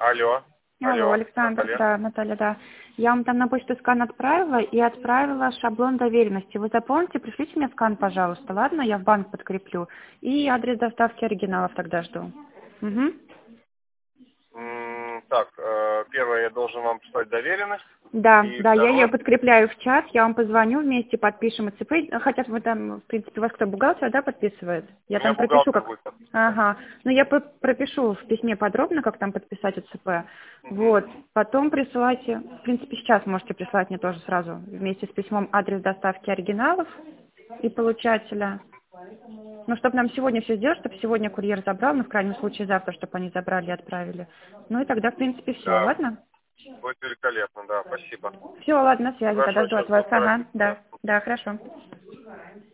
Алло. Алло, Алло, Александр, Наталья. да, Наталья, да. Я вам там на почту скан отправила и отправила шаблон доверенности. Вы запомните, пришлите мне скан, пожалуйста, ладно? Я в банк подкреплю. И адрес доставки оригиналов тогда жду. Угу. Так, первое, я должен вам прислать доверенность. Да, И да, я ее второе, подкрепляю в чат, я вам позвоню, вместе подпишем ИЦП. Хотя вы там, в принципе, у вас кто, бухгалтер, да, подписывает? у Я меня там пропишу, бухгалтер как... будет подписывать. Ага. Ну, я пропишу в письме подробно, как там подписать ИЦП. Мгм. Вот. Потом присылайте, в принципе, сейчас можете прислать мне тоже сразу, вместе с письмом, адрес доставки оригиналов и получателя. Ну, чтобы нам сегодня все сделать, чтобы сегодня курьер забрал, ну, в крайнем случае завтра, чтобы они забрали и отправили. Ну, и тогда, в принципе, все, Да, ладно? будет великолепно, да, спасибо. Все, ладно, на связи, тогда Хорошо, жду от сейчас вас. Ага, постараюсь. Да. да, да, хорошо.